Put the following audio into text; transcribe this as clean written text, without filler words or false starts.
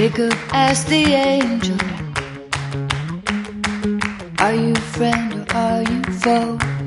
Jacob asked the angel, are you friend or are you foe?